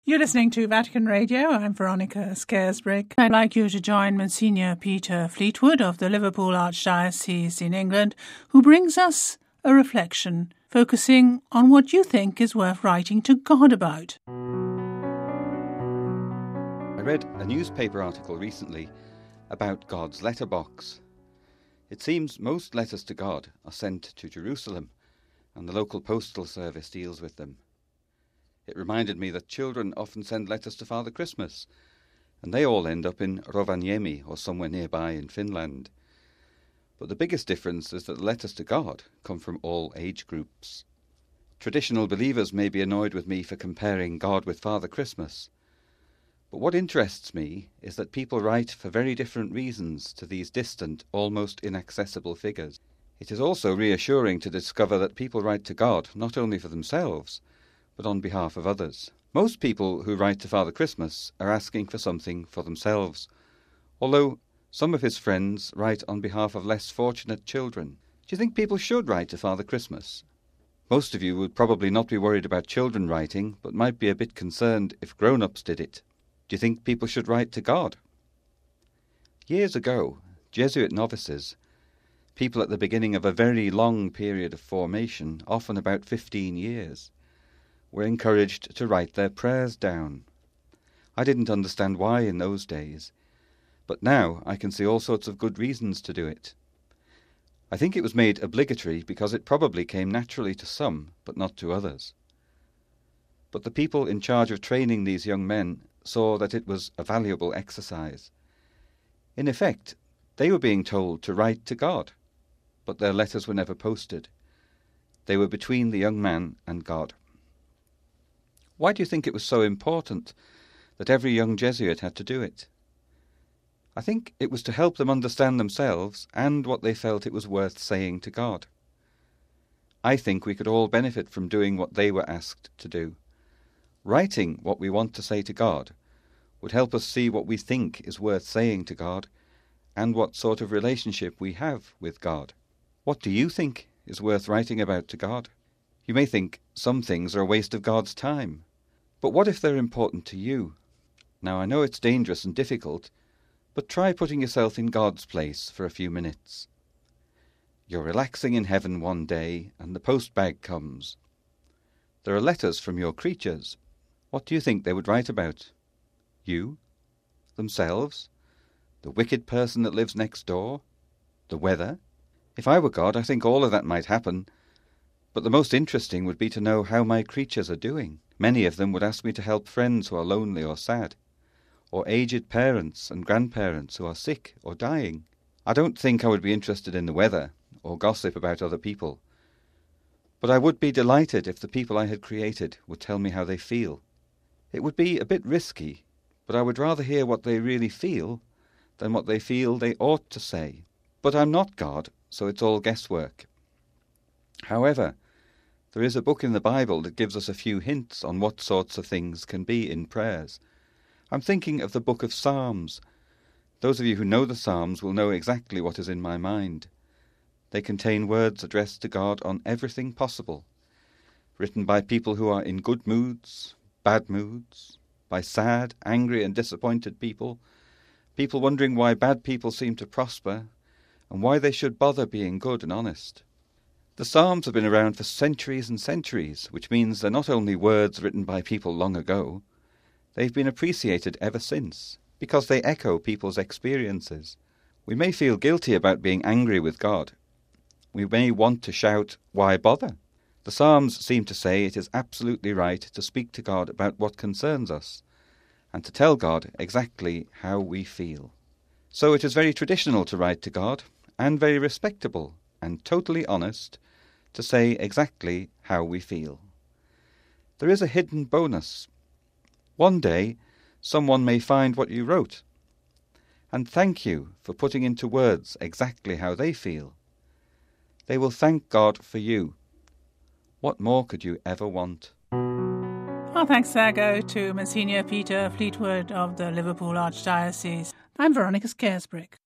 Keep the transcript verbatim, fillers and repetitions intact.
You're listening to Vatican Radio. I'm Veronica Scaresbrick. I'd like you to join Monsignor Peter Fleetwood of the Liverpool Archdiocese in England, who brings us a reflection focusing on what you think is worth writing to God about. I read a newspaper article recently about God's letterbox. It seems most letters to God are sent to Jerusalem, and the local postal service deals with them. It reminded me that children often send letters to Father Christmas, and they all end up in Rovaniemi or somewhere nearby in Finland. But the biggest difference is that the letters to God come from all age groups. Traditional believers may be annoyed with me for comparing God with Father Christmas, but what interests me is that people write for very different reasons to these distant, almost inaccessible figures. It is also reassuring to discover that people write to God not only for themselves, but on behalf of others. Most people who write to Father Christmas are asking for something for themselves, although some of his friends write on behalf of less fortunate children. Do you think people should write to Father Christmas? Most of you would probably not be worried about children writing, but might be a bit concerned if grown-ups did it. Do you think people should write to God? Years ago, Jesuit novices, people at the beginning of a very long period of formation, often about fifteen years, were encouraged to write their prayers down. I didn't understand why in those days, but now I can see all sorts of good reasons to do it. I think it was made obligatory because it probably came naturally to some, but not to others. But the people in charge of training these young men saw that it was a valuable exercise. In effect, they were being told to write to God, but their letters were never posted. They were between the young man and God. Why do you think it was so important that every young Jesuit had to do it? I think it was to help them understand themselves and what they felt it was worth saying to God. I think we could all benefit from doing what they were asked to do. Writing what we want to say to God would help us see what we think is worth saying to God and what sort of relationship we have with God. What do you think is worth writing about to God? You may think some things are a waste of God's time. But what if they're important to you? Now, I know it's dangerous and difficult, but try putting yourself in God's place for a few minutes. You're relaxing in heaven one day, and the post bag comes. There are letters from your creatures. What do you think they would write about? You? Themselves? The wicked person that lives next door? The weather? If I were God, I think all of that might happen, but the most interesting would be to know how my creatures are doing. Many of them would ask me to help friends who are lonely or sad, or aged parents and grandparents who are sick or dying. I don't think I would be interested in the weather or gossip about other people, but I would be delighted if the people I had created would tell me how they feel. It would be a bit risky, but I would rather hear what they really feel than what they feel they ought to say. But I'm not God, so it's all guesswork. However, there is a book in the Bible that gives us a few hints on what sorts of things can be in prayers. I'm thinking of the book of Psalms. Those of you who know the Psalms will know exactly what is in my mind. They contain words addressed to God on everything possible, written by people who are in good moods, bad moods, by sad, angry and disappointed people, people wondering why bad people seem to prosper, and why they should bother being good and honest. The Psalms have been around for centuries and centuries, which means they're not only words written by people long ago, they've been appreciated ever since, because they echo people's experiences. We may feel guilty about being angry with God. We may want to shout, "Why bother?" The Psalms seem to say it is absolutely right to speak to God about what concerns us, and to tell God exactly how we feel. So it is very traditional to write to God, and very respectable and totally honest, to say exactly how we feel. There is a hidden bonus. One day, someone may find what you wrote, and thank you for putting into words exactly how they feel. They will thank God for you. What more could you ever want? Our thanks there go to Monsignor Peter Fleetwood of the Liverpool Archdiocese. I'm Veronica Scaresbrick.